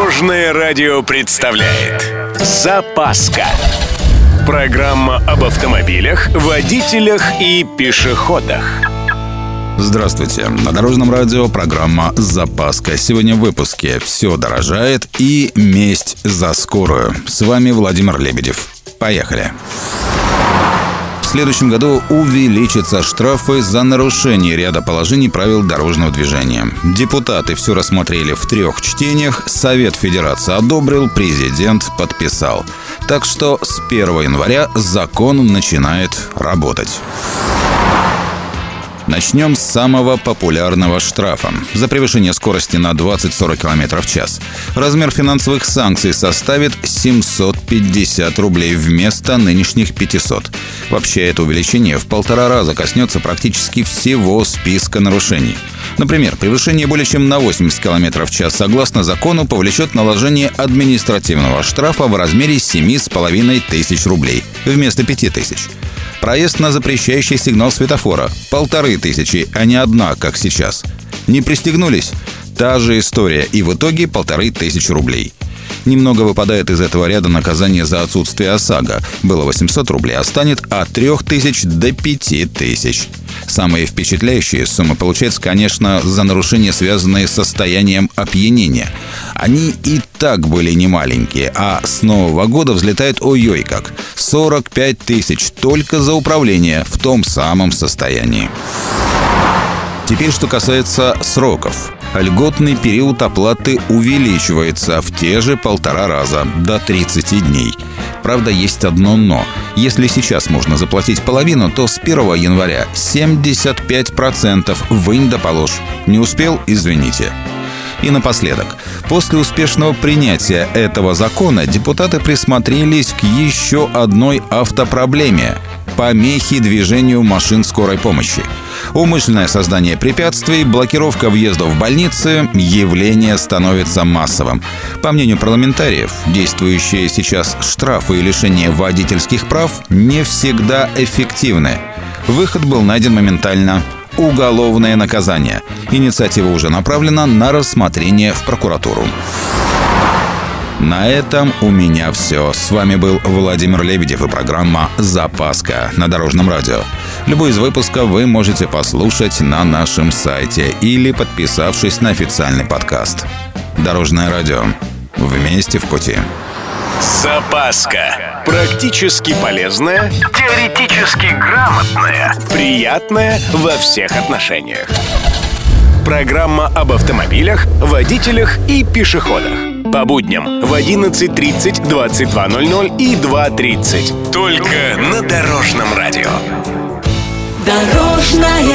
Дорожное радио представляет «Запаска». Программа об автомобилях, водителях и пешеходах. Здравствуйте. На Дорожном радио программа «Запаска». Сегодня в выпуске «Все дорожает» и «Месть за скорую». С вами Владимир Лебедев. Поехали. В следующем году увеличатся штрафы за нарушение ряда положений правил дорожного движения. Депутаты все рассмотрели в 3 чтениях, Совет Федерации одобрил, президент подписал. Так что с 1 января закон начинает работать. Начнем с самого популярного штрафа. За превышение скорости на 20-40 км в час. Размер финансовых санкций составит 750 рублей вместо нынешних 500. Вообще, это увеличение в 1,5 раза коснется практически всего списка нарушений. Например, превышение более чем на 80 км в час согласно закону повлечет наложение административного штрафа в размере 7500 рублей вместо 5000. Проезд на запрещающий сигнал светофора – 1500, а не одна, как сейчас. Не пристегнулись? Та же история, и в итоге 1500 рублей. Немного выпадает из этого ряда наказание за отсутствие ОСАГО. Было 800 рублей, а станет от 3000 до 5000. Самые впечатляющие суммы получаются, конечно, за нарушения, связанные с состоянием опьянения. Они и так были немаленькие, а с Нового года взлетает ой-ой как. 45 тысяч только за управление в том самом состоянии. Теперь, что касается сроков. Льготный период оплаты увеличивается в те же 1,5 раза, до 30 дней. Правда, есть одно «но». Если сейчас можно заплатить половину, то с 1 января 75% вынь да положь. Не успел – извините. И напоследок. После успешного принятия этого закона депутаты присмотрелись к еще одной автопроблеме – помехи движению машин скорой помощи. Умышленное создание препятствий, блокировка въезда в больницы – явление становится массовым. По мнению парламентариев, действующие сейчас штрафы и лишение водительских прав не всегда эффективны. Выход был найден моментально – уголовное наказание. Инициатива уже направлена на рассмотрение в прокуратуру. На этом у меня все. С вами был Владимир Лебедев и программа «Запаска» на Дорожном радио. Любой из выпусков вы можете послушать на нашем сайте или подписавшись на официальный подкаст. Дорожное радио. Вместе в пути. Запаска. Практически полезная, теоретически грамотная, приятная во всех отношениях. Программа об автомобилях, водителях и пешеходах. По будням в 11:30, 22:00 и 2:30. Только на Дорожном радио. Дорожная